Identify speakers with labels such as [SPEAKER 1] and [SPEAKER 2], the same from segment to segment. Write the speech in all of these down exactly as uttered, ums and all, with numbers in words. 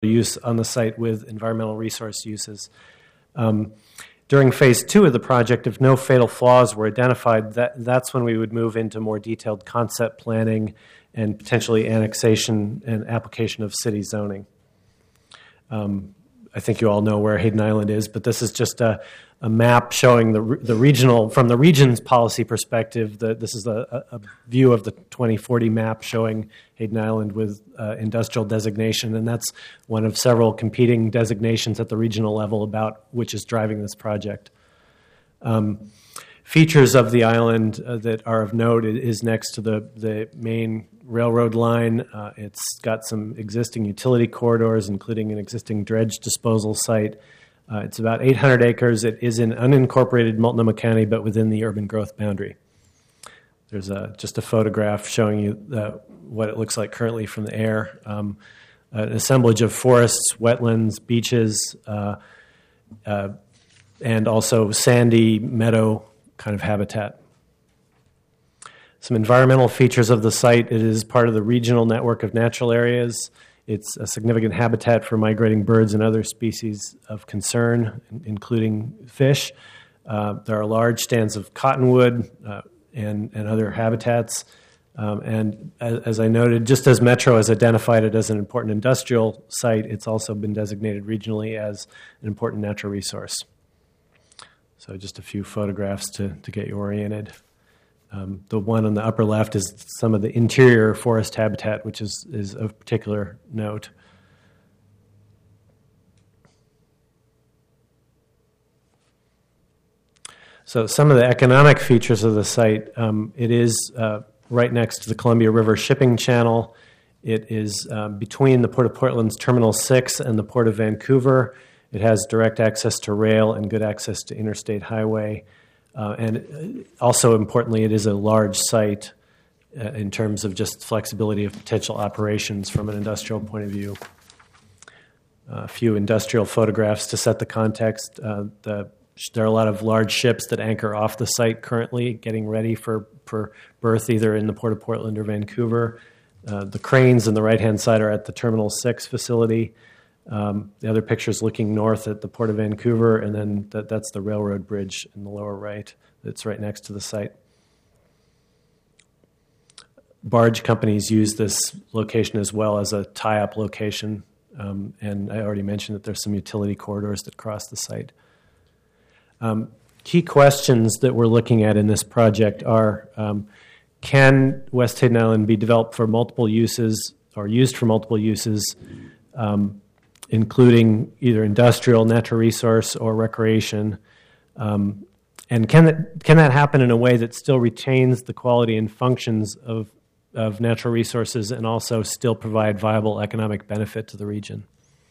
[SPEAKER 1] use on the site with environmental resource uses. Um, during phase two of the project, if no fatal flaws were identified, that, that's when we would move into more detailed concept planning and potentially annexation and application of city zoning. Um, I think you all know where Hayden Island is, but this is just a, a map showing the the regional, from the region's policy perspective. The, this is a, a view of the twenty forty map showing Hayden Island with uh, industrial designation, and that's one of several competing designations at the regional level about which is driving this project. Um, features of the island uh, that are of note is next to the, the main railroad line. Uh, it's got some existing utility corridors, including an existing dredge disposal site. Uh, it's about eight hundred acres. It is in unincorporated Multnomah County, but within the urban growth boundary. There's a, just a photograph showing you uh, what it looks like currently from the air. Um, an assemblage of forests, wetlands, beaches, uh, uh, and also sandy meadow kind of habitat. Some environmental features of the site. It is part of the regional network of natural areas. It's a significant habitat for migrating birds and other species of concern, including fish. Uh, there are large stands of cottonwood uh, and, and other habitats. Um, and as, as I noted, just as Metro has identified it as an important industrial site, it's also been designated regionally as an important natural resource. So just a few photographs to, to get you oriented. Um, the one on the upper left is some of the interior forest habitat, which is, is of particular note. So some of the economic features of the site, um, it is uh, right next to the Columbia River shipping channel. It is um, between the Port of Portland's Terminal six and the Port of Vancouver. It has direct access to rail and good access to interstate highway. Uh, and also importantly, it is a large site uh, in terms of just flexibility of potential operations from an industrial point of view. Uh, a few industrial photographs to set the context. Uh, the, there are a lot of large ships that anchor off the site currently, getting ready for, for berth either in the Port of Portland or Vancouver. Uh, the cranes on the right-hand side are at the Terminal six facility. Um, the other picture is looking north at the Port of Vancouver, and then that, that's the railroad bridge in the lower right that's right next to the site. Barge companies use this location as well as a tie-up location, um, and I already mentioned that there's some utility corridors that cross the site. Um, key questions that we're looking at in this project are, um, can West Hayden Island be developed for multiple uses or used for multiple uses, um, including either industrial, natural resource, or recreation? Um, and can that, can that happen in a way that still retains the quality and functions of, of natural resources and also still provide viable economic benefit to the region?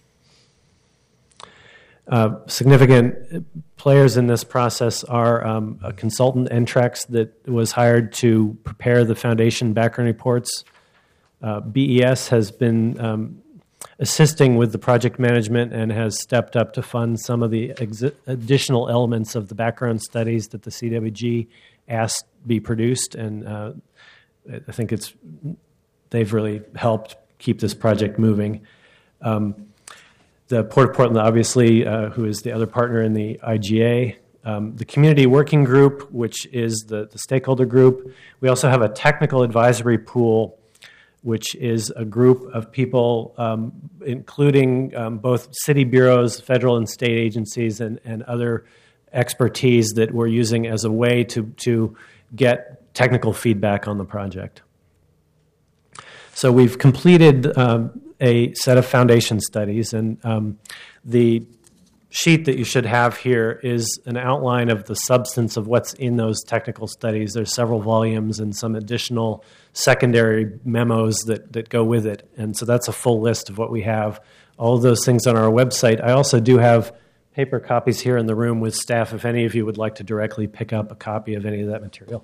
[SPEAKER 1] Uh, significant players in this process are um, a consultant, Entrex, that was hired to prepare the foundation background reports. Uh, B E S has been um, assisting with the project management and has stepped up to fund some of the exi- additional elements of the background studies that the C W G asked be produced, and uh, I think it's they've really helped keep this project moving. Um, the Port of Portland, obviously, uh, who is the other partner in the I G A, um, the Community Working Group, which is the, the stakeholder group. We also have a technical advisory pool, which is a group of people, um, including um, both city bureaus, federal and state agencies, and, and other expertise that we're using as a way to, to get technical feedback on the project. So we've completed um, a set of foundation studies, and um, the sheet that you should have here is an outline of the substance of what's in those technical studies. There's several volumes and some additional secondary memos that, that go with it. And so that's a full list of what we have. All of those things on our website. I also do have paper copies here in the room with staff if any of you would like to directly pick up a copy of any of that material.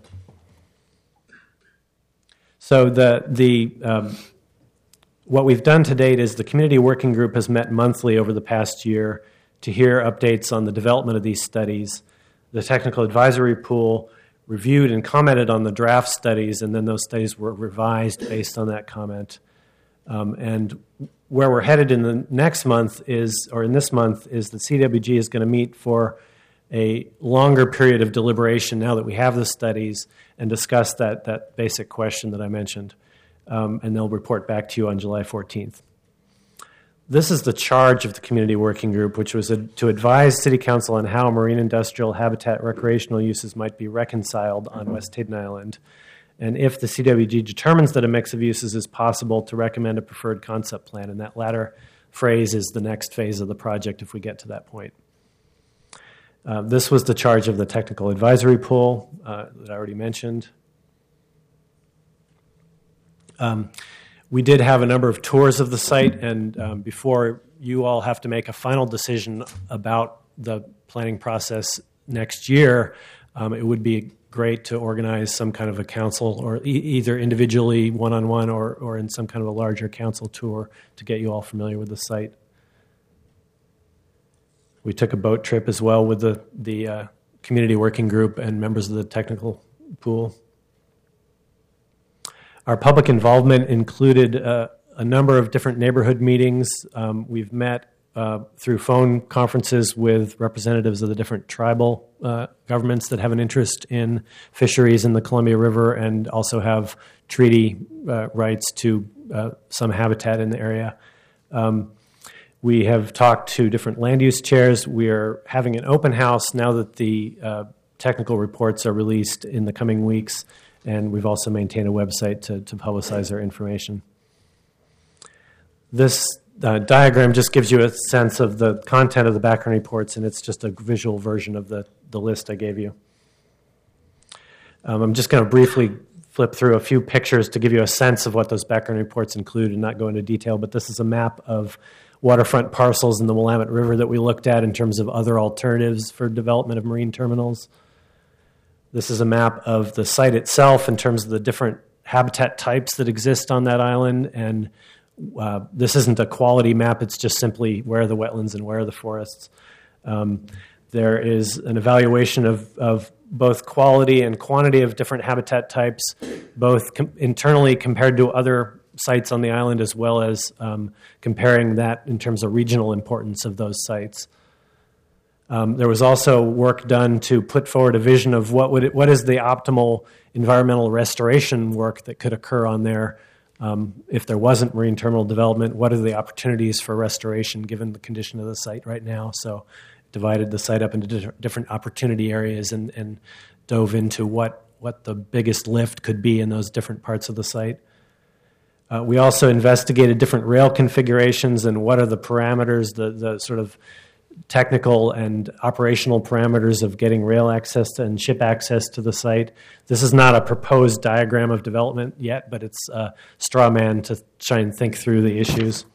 [SPEAKER 1] So the the um, what we've done to date is the Community Working Group has met monthly over the past year to hear updates on the development of these studies. The Technical Advisory Pool reviewed and commented on the draft studies, and then those studies were revised based on that comment. Um, and where we're headed in the next month is, or in this month, is the C W G is going to meet for a longer period of deliberation now that we have the studies and discuss that, that basic question that I mentioned. Um, and they'll report back to you on July fourteenth. This is the charge of the community working group, which was a, to advise City Council on how marine industrial habitat recreational uses might be reconciled on West Hayden Island. And if the C W G determines that a mix of uses is possible, to recommend a preferred concept plan. And that latter phrase is the next phase of the project if we get to that point. Uh, this was the charge of the technical advisory pool uh, that I already mentioned. Um, we did have a number of tours of the site, and um, before you all have to make a final decision about the planning process next year, um, it would be great to organize some kind of a council, or e- either individually, one-on-one, or, or in some kind of a larger council tour to get you all familiar with the site. We took a boat trip as well with the, the uh, community working group and members of the technical pool. Our public involvement included uh, a number of different neighborhood meetings. Um, we've met uh, through phone conferences with representatives of the different tribal uh, governments that have an interest in fisheries in the Columbia River and also have treaty uh, rights to uh, some habitat in the area. Um, we have talked to different land use chairs. We are having an open house now that the uh, technical reports are released in the coming weeks. And we've also maintained a website to, to publicize our information. This uh, diagram just gives you a sense of the content of the background reports, and it's just a visual version of the, the list I gave you. Um, I'm just going to briefly flip through a few pictures to give you a sense of what those background reports include and not go into detail, but this is a map of waterfront parcels in the Willamette River that we looked at in terms of other alternatives for development of marine terminals. This is a map of the site itself in terms of the different habitat types that exist on that island. And uh, this isn't a quality map. It's just simply where are the wetlands and where are the forests. Um, there is an evaluation of, of both quality and quantity of different habitat types, both com- internally compared to other sites on the island, as well as um, comparing that in terms of regional importance of those sites. Um, there was also work done to put forward a vision of what would it, what is the optimal environmental restoration work that could occur on there um, if there wasn't marine terminal development. What are the opportunities for restoration given the condition of the site right now? So divided the site up into di- different opportunity areas and, and dove into what, what the biggest lift could be in those different parts of the site. Uh, we also investigated different rail configurations and what are the parameters, the, the sort of technical and operational parameters of getting rail access to, and ship access to the site. This is not a proposed diagram of development yet, but it's a straw man to try and think through the issues.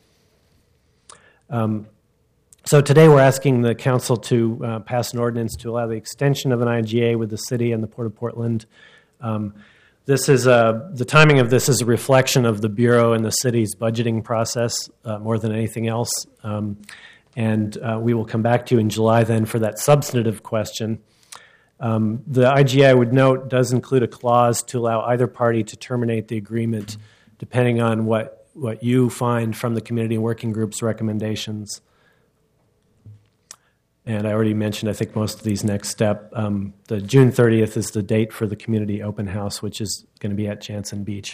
[SPEAKER 1] Um, so today we're asking the council to uh, pass an ordinance to allow the extension of an I G A with the city and the Port of Portland. Um, this is a, the timing of this is a reflection of the Bureau and the city's budgeting process uh, more than anything else. Um, And uh, we will come back to you in July then for that substantive question. Um, the I G A, I would note, does include a clause to allow either party to terminate the agreement depending on what, what you find from the community working group's recommendations. And I already mentioned, I think, most of these next step. Um, the June thirtieth is the date for the community open house, which is going to be at Jansen Beach.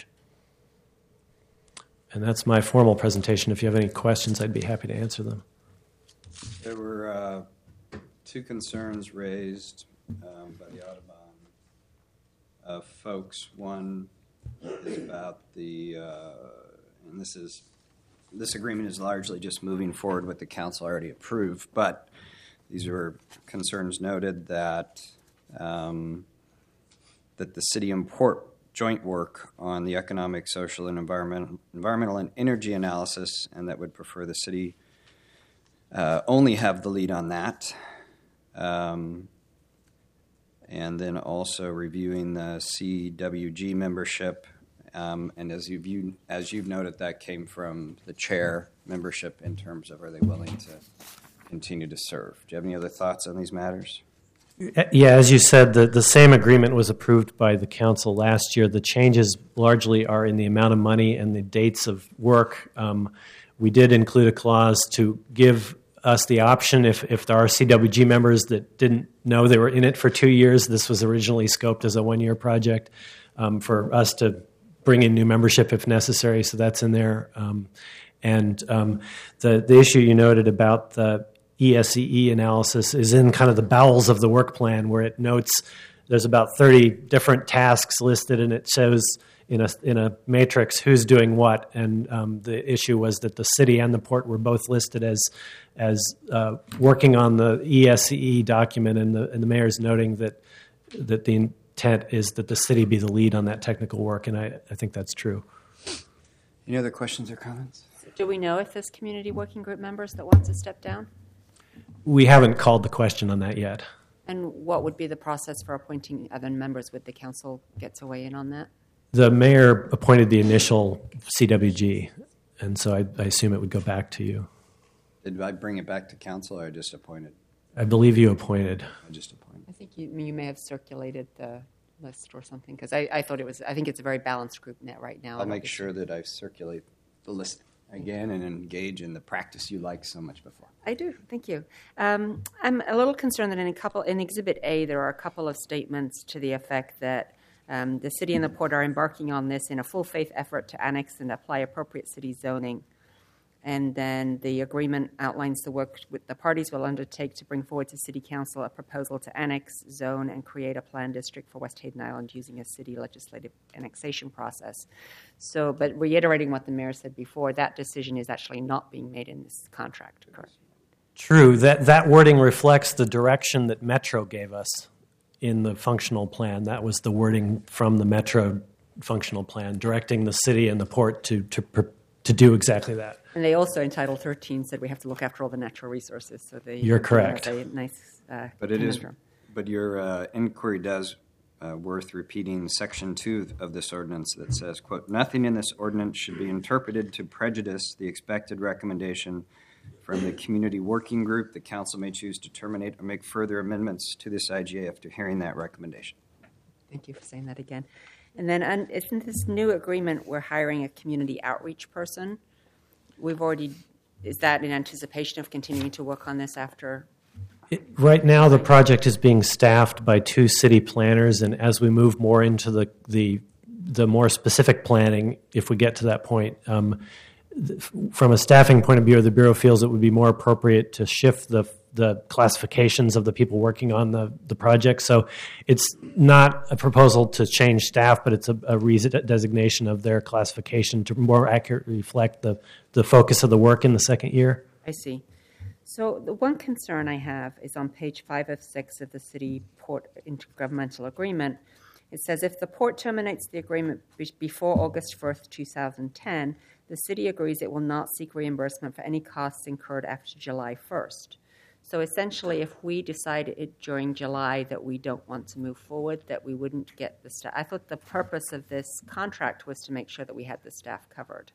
[SPEAKER 1] And that's my formal presentation. If you have any questions, I'd be happy to answer them.
[SPEAKER 2] There were uh, two concerns raised um, by the Audubon uh, folks. One is about the, uh, and this is, this agreement is largely just moving forward with the council already approved, but these were concerns noted that um, that the city and port joint work on the economic, social, and environmental, environmental and energy analysis, and that would prefer the city Uh, only have the lead on that. Um, and then also reviewing the C W G membership. Um, and as you've, as you've noted, that came from the chair membership in terms of are they willing to continue to serve. Do you have any other thoughts on these matters?
[SPEAKER 1] Yeah, as you said, the, the same agreement was approved by the council last year. The changes largely are in the amount of money and the dates of work. Um, we did include a clause to give us the option, if, if there are C W G members that didn't know they were in it for two years, this was originally scoped as a one-year project, um, for us to bring in new membership if necessary, so that's in there. Um, and um, the, the issue you noted about the E S E E analysis is in kind of the bowels of the work plan, where it notes there's about thirty different tasks listed, and it shows in a in a matrix who's doing what. And um, the issue was that the city and the port were both listed as as uh, working on the E S E E document, and the and the mayor's noting that that the intent is that the city be the lead on that technical work, and I, I think that's true.
[SPEAKER 2] Any other questions or comments?
[SPEAKER 3] Do we know if there's community working group members that want to step down?
[SPEAKER 1] We haven't called the question on that yet.
[SPEAKER 3] And what would be the process for appointing other members? Would the council get to weigh in on that?
[SPEAKER 1] The mayor appointed the initial C W G, and so I, I assume it would go back to you.
[SPEAKER 2] Did I bring it back to council, or I just appointed?
[SPEAKER 1] I believe you appointed.
[SPEAKER 2] I just appointed.
[SPEAKER 3] I think you, you may have circulated the list or something, because I, I thought it was, I think it's a very balanced group net right now.
[SPEAKER 2] I'll make sure that I circulate the list again and engage in the practice you liked so much before.
[SPEAKER 3] I do, thank you. Um, I'm a little concerned that in a couple, in Exhibit A, there are a couple of statements to the effect that um, the city and the port are embarking on this in a full faith effort to annex and apply appropriate city zoning. And then the agreement outlines the work with the parties will undertake to bring forward to City Council a proposal to annex, zone, and create a planned district for West Hayden Island using a city legislative annexation process. So, but reiterating what the mayor said before, that decision is actually not being made in this contract, correct?
[SPEAKER 1] True. That, that wording reflects the direction that Metro gave us in the functional plan. That was the wording from the Metro functional plan, directing the city and the port to to to do exactly that.
[SPEAKER 3] And they also, in Title thirteen, said we have to look after all the natural resources. So they
[SPEAKER 1] You're correct.
[SPEAKER 3] A nice, uh,
[SPEAKER 2] but it is.
[SPEAKER 3] conundrum.
[SPEAKER 2] But your uh, inquiry does uh, worth repeating Section two of this ordinance that says, "quote Nothing in this ordinance should be interpreted to prejudice the expected recommendation from the community working group. The council may choose to terminate or make further amendments to this I G A after hearing that recommendation."
[SPEAKER 3] Thank you for saying that again. And then, um, isn't this new agreement we're hiring a community outreach person? We've already, is that in anticipation of continuing to work on this after?
[SPEAKER 1] It, right now, the project is being staffed by two city planners, and as we move more into the the, the more specific planning, if we get to that point, um, th- from a staffing point of view, the Bureau feels it would be more appropriate to shift the the classifications of the people working on the, the project. So it's not a proposal to change staff, but it's a, a redesignation of their classification to more accurately reflect the, the focus of the work in the second year.
[SPEAKER 3] I see. So the one concern I have is on page five of six of the City Port Intergovernmental Agreement. It says, if the port terminates the agreement be- before August first, twenty ten, the city agrees it will not seek reimbursement for any costs incurred after July first. So essentially, if we decided during July that we don't want to move forward, that we wouldn't get the staff. I thought the purpose of this contract was to make sure that we had the staff covered.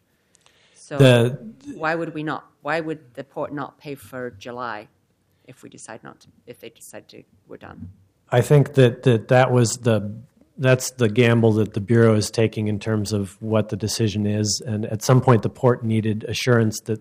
[SPEAKER 3] So
[SPEAKER 1] The-
[SPEAKER 3] why would we not? Why would the port not pay for July if we decide not to? If they decide to, we're done.
[SPEAKER 1] I think that, that that was the that's the gamble that the Bureau is taking in terms of what the decision is, and at some point the port needed assurance that.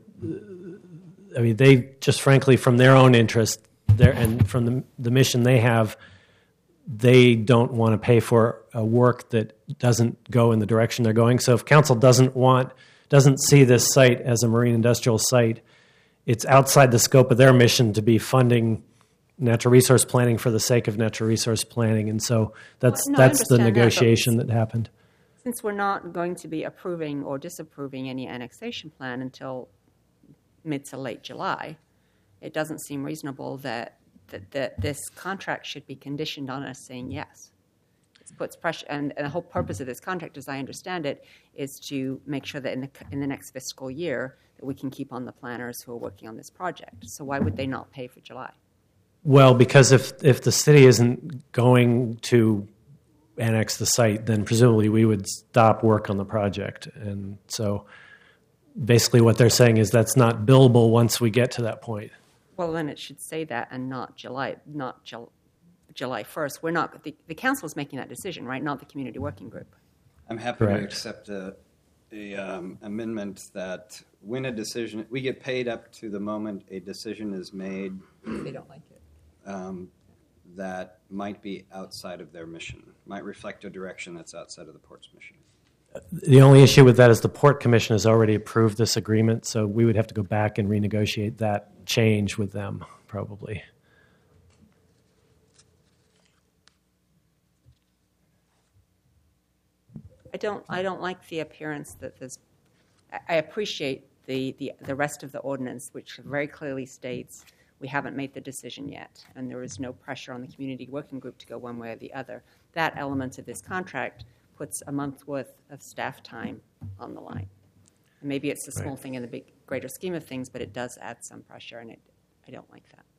[SPEAKER 1] I mean, they just frankly, from their own interest, there and from the the mission they have, they don't want to pay for a work that doesn't go in the direction they're going. So if council doesn't want, doesn't see this site as a marine industrial site, it's outside the scope of their mission to be funding natural resource planning for the sake of natural resource planning. And so that's
[SPEAKER 3] Well, no, I
[SPEAKER 1] that's the
[SPEAKER 3] understand that, but
[SPEAKER 1] negotiation that happened.
[SPEAKER 3] Since we're not going to be approving or disapproving any annexation plan until mid to late July, it doesn't seem reasonable that, that, that this contract should be conditioned on us saying yes. It puts pressure, and, and the whole purpose of this contract, as I understand it, is to make sure that in the in the next fiscal year that we can keep on the planners who are working on this project. So why would they not pay for July?
[SPEAKER 1] Well, because if if the city isn't going to annex the site, then presumably we would stop work on the project. And so basically what they're saying is that's not billable once we get to that point.
[SPEAKER 3] Well, then it should say that and not July, not Jul- July first. We're not, the, the council is making that decision, right? Not the community working group.
[SPEAKER 2] I'm happy
[SPEAKER 1] Correct.
[SPEAKER 2] to accept a, a um, amendment that when a decision, we get paid up to the moment a decision is made.
[SPEAKER 3] They don't like it.
[SPEAKER 2] Um, that might be outside of their mission, might reflect a direction that's outside of the port's mission.
[SPEAKER 1] The only issue with that is the Port Commission has already approved this agreement, so we would have to go back and renegotiate that change with them, probably.
[SPEAKER 3] I don't. I don't like the appearance that there's. I- I appreciate the, the the rest of the ordinance, which very clearly states we haven't made the decision yet, and there is no pressure on the community working group to go one way or the other. That element of this contract puts a month's worth of staff time on the line. And maybe it's a small
[SPEAKER 1] Right.
[SPEAKER 3] thing in the big, greater scheme of things, but it does add some pressure, and it, I don't like that.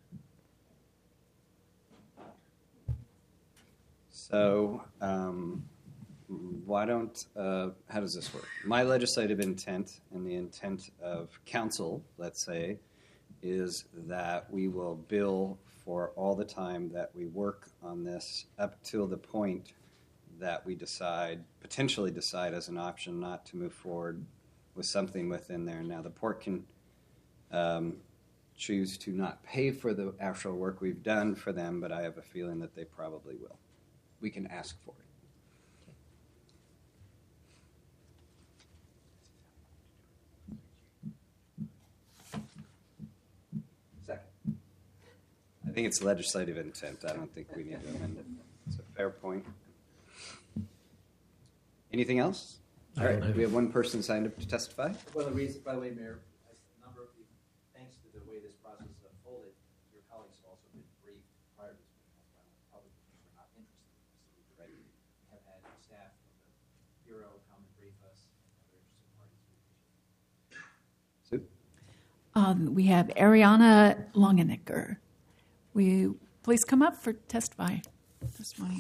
[SPEAKER 2] So um, why don't, uh, how does this work? My legislative intent and the intent of council, let's say, is that we will bill for all the time that we work on this up till the point that we decide, potentially decide as an option not to move forward with something within there. Now, the port can um, choose to not pay for the actual work we've done for them, but I have a feeling that they probably will. We can ask for it. Second. I think it's legislative intent. I don't think we need to amend it. It's a fair point. Anything else? All
[SPEAKER 1] I don't
[SPEAKER 2] right,
[SPEAKER 1] have-
[SPEAKER 2] we have one person signed up to testify.
[SPEAKER 4] One of the reasons, by the way, Mayor, a number of you, thanks to the way this process unfolded, your colleagues have also been briefed prior to this meeting. That's why public were not interested in this. Right. We have had staff from the Bureau come and brief us and other interested parties.
[SPEAKER 2] Sue?
[SPEAKER 5] Um, we have Ariana Longenecker. Will you please come up for testify testimony?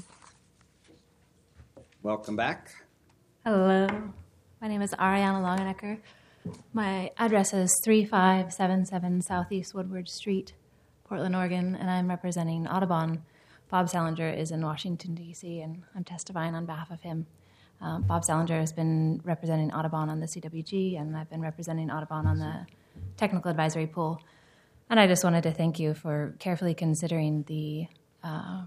[SPEAKER 2] Welcome back.
[SPEAKER 6] Hello, my name is Ariana Longenecker. My address is three five seven seven Southeast Woodward Street, Portland, Oregon, and I'm representing Audubon. Bob Salinger is in Washington, D C, and I'm testifying on behalf of him. Um, Bob Salinger has been representing Audubon on the C W G, and I've been representing Audubon on the Technical Advisory Pool. And I just wanted to thank you for carefully considering the uh,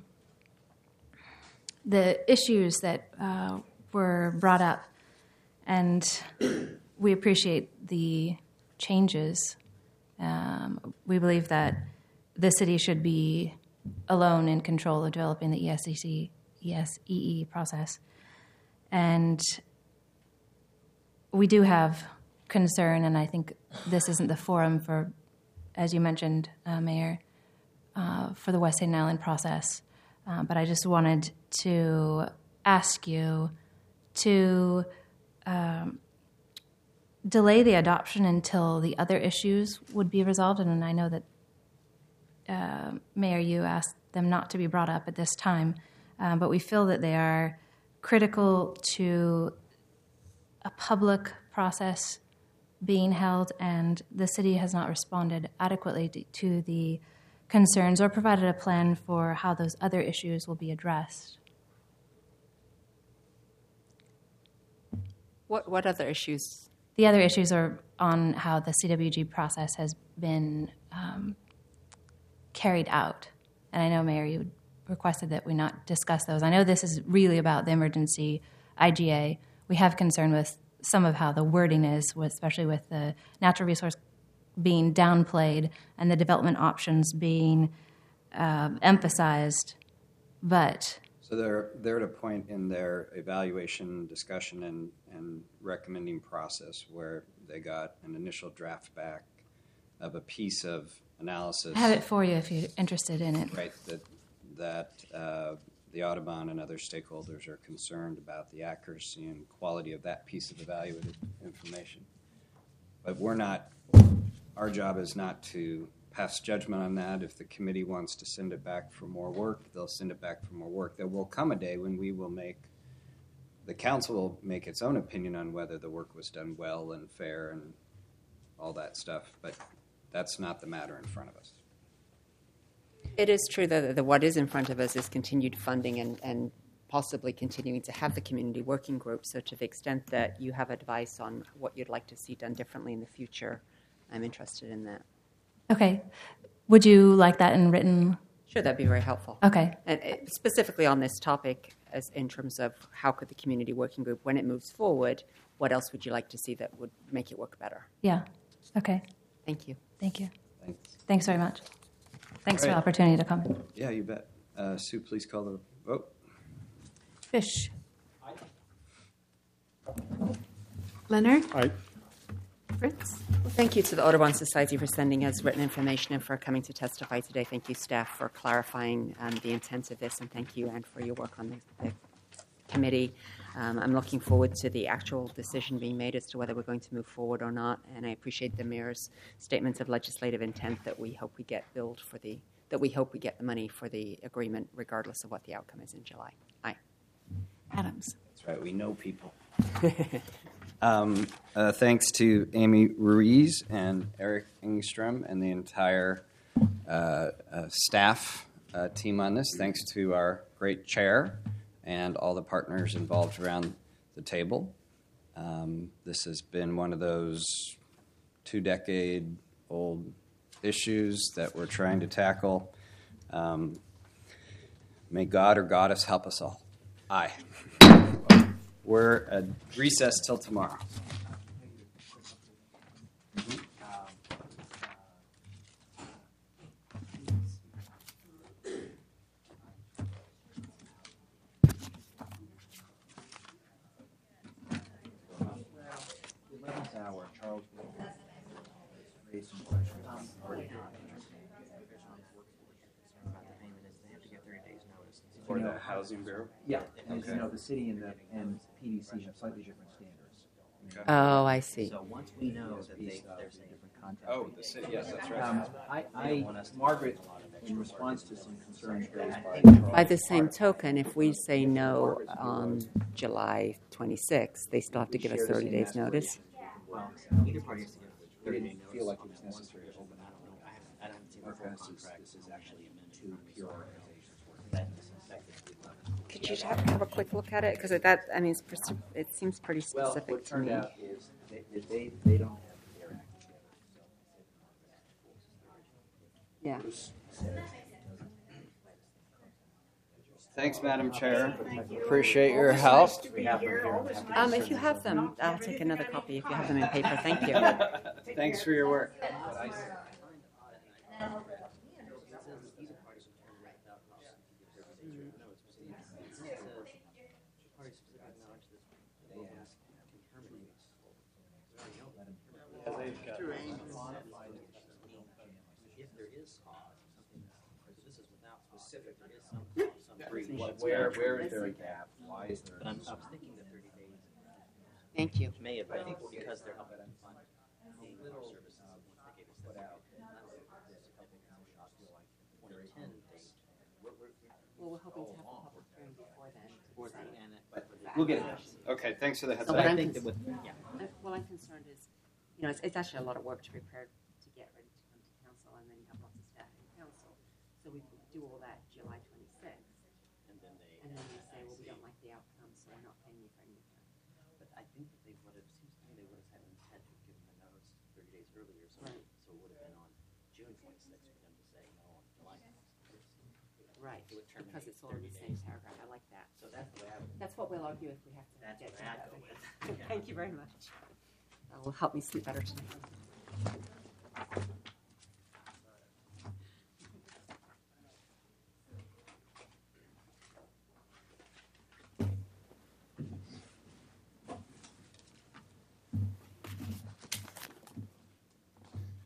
[SPEAKER 6] the issues that uh, were brought up, and we appreciate the changes. Um, we believe that the city should be alone in control of developing the E S E C, E S E E process. And we do have concern, and I think this isn't the forum for, as you mentioned, uh, Mayor, uh, for the West Saint Island process. Uh, but I just wanted to ask you to um, delay the adoption until the other issues would be resolved. And I know that, uh, Mayor, you asked them not to be brought up at this time, uh, but we feel that they are critical to a public process being held, and the city has not responded adequately to, to the concerns or provided a plan for how those other issues will be addressed.
[SPEAKER 3] What what other issues?
[SPEAKER 6] The other issues are on how the C W G process has been um, carried out. And I know, Mayor, you requested that we not discuss those. I know this is really about the emergency I G A. We have concern with some of how the wording is, especially with the natural resource being downplayed and the development options being uh, emphasized. But
[SPEAKER 2] So they're they're at a point in their evaluation, discussion, and, and recommending process where they got an initial draft back of a piece of analysis.
[SPEAKER 6] I have it for you if you're interested in it.
[SPEAKER 2] Right, that that uh, the Audubon and other stakeholders are concerned about the accuracy and quality of that piece of evaluated information. But we're not. Our job is not to pass judgment on that. If the committee wants to send it back for more work, they'll send it back for more work. There will come a day when we will make, the council will make its own opinion on whether the work was done well and fair and all that stuff, but that's not the matter in front of us.
[SPEAKER 3] It is true that the, what is in front of us is continued funding and, and possibly continuing to have the community working group. So to the extent that you have advice on what you'd like to see done differently in the future, I'm interested in that.
[SPEAKER 6] Okay. Would you like that in written?
[SPEAKER 3] Sure, that'd be very helpful.
[SPEAKER 6] Okay.
[SPEAKER 3] And uh, specifically on this topic, as in terms of how could the community working group, when it moves forward, what else would you like to see that would make it work better?
[SPEAKER 6] Yeah. Okay.
[SPEAKER 3] Thank you.
[SPEAKER 6] Thank you.
[SPEAKER 2] Thanks.
[SPEAKER 6] Thanks very much. Thanks
[SPEAKER 2] All
[SPEAKER 6] for the
[SPEAKER 2] right.
[SPEAKER 6] opportunity to come.
[SPEAKER 2] Yeah, you bet. Uh, Sue, please call the vote.
[SPEAKER 5] Fish. Leonard.
[SPEAKER 1] Aye.
[SPEAKER 5] Fritz.
[SPEAKER 3] Well, thank you to the Audubon Society for sending us written information and for coming to testify today. Thank you, staff, for clarifying um, the intent of this, and thank you, Anne, for your work on the, the committee. Um, I'm looking forward to the actual decision being made as to whether we're going to move forward or not, and I appreciate the mayor's statements of legislative intent that we hope we get billed for the that we hope we get the money for the agreement, regardless of what the outcome is in July. Aye.
[SPEAKER 5] Adams.
[SPEAKER 2] That's right. We know people. um, uh, thanks to Amy Ruiz and Eric Engstrom and the entire uh, uh, staff uh, team on this. Thanks to our great chair and all the partners involved around the table. Um, this has been one of those two-decade-old issues that we're trying to tackle. Um, may God or Goddess help us all. Aye. We're at recess till tomorrow.
[SPEAKER 4] eleventh hour, Charles will raise some questions on where they are. About the payment is they have to get thirty days notice.
[SPEAKER 2] For the Housing Bureau?
[SPEAKER 4] Yeah, and as you
[SPEAKER 2] Okay.
[SPEAKER 4] know, the city and the, and P D C have slightly different standards.
[SPEAKER 3] Oh, I see.
[SPEAKER 4] So once we know that they, there's a different contact.
[SPEAKER 2] Oh, the city, yes, that's right.
[SPEAKER 4] Um, I, I, Margaret, in response to some concerns raised by.
[SPEAKER 3] By the same token, if we say no on July twenty-sixth, they still have to give us thirty days notice?
[SPEAKER 4] Well, either party has to give thirty day notice. Feel like it was necessary to open that. I don't see the full contract. This is actually two pure organizations working.
[SPEAKER 3] Could you have, have a quick look at it? Because that, I mean, it's, pres- it seems pretty
[SPEAKER 4] Well,
[SPEAKER 3] specific
[SPEAKER 4] what
[SPEAKER 3] to
[SPEAKER 4] turned
[SPEAKER 3] me.
[SPEAKER 4] out is they, they, they don't have their act together.
[SPEAKER 3] Yeah.
[SPEAKER 2] Thanks, Madam Chair. Appreciate your help.
[SPEAKER 3] Um, if you have them, I'll take another copy if you have them in paper. Thank you.
[SPEAKER 2] Thanks for your work.
[SPEAKER 4] If there is something, this is without specific, there is some, some. Where, where is there a gap? Why is there? But I'm, I was thinking the thirty days.
[SPEAKER 3] Thank you.
[SPEAKER 4] May have, I think because they're helping fund little services, once they gave us that out. There's a couple of shops feel like twenty ten date. We're, we're,
[SPEAKER 3] Well, we're hoping to have a public hearing before then.
[SPEAKER 4] before that, and, it- but we'll get it.
[SPEAKER 2] Okay, thanks for the heads
[SPEAKER 3] So
[SPEAKER 2] up.
[SPEAKER 3] what
[SPEAKER 4] I
[SPEAKER 3] I'm
[SPEAKER 4] think that
[SPEAKER 3] cons-
[SPEAKER 4] with, yeah.
[SPEAKER 3] Uh, What I'm concerned is, you know, it's, it's actually a lot of work to prepare to get ready to come to council, and then you have lots of staff in council. So we do all that July twenty-sixth,
[SPEAKER 4] And then they.
[SPEAKER 3] and then we say, well, we don't like the outcome, so we're not paying you for any of that.
[SPEAKER 4] But I think that they would have, seems to me they would have had, had to have given the notice thirty days earlier, so,
[SPEAKER 3] Right.
[SPEAKER 4] so it would have been on June twenty-sixth for them to say no on July twenty-sixth.
[SPEAKER 3] Right,
[SPEAKER 4] It would terminate
[SPEAKER 3] because it's all in the
[SPEAKER 4] thirty
[SPEAKER 3] same
[SPEAKER 4] days.
[SPEAKER 3] paragraph. I like that.
[SPEAKER 4] So that's the way I would.
[SPEAKER 3] That's what we'll argue if we have to
[SPEAKER 4] That's
[SPEAKER 3] get to
[SPEAKER 4] what I'd
[SPEAKER 3] that.
[SPEAKER 4] go with.
[SPEAKER 3] Thank you very much. That will help me sleep better tonight.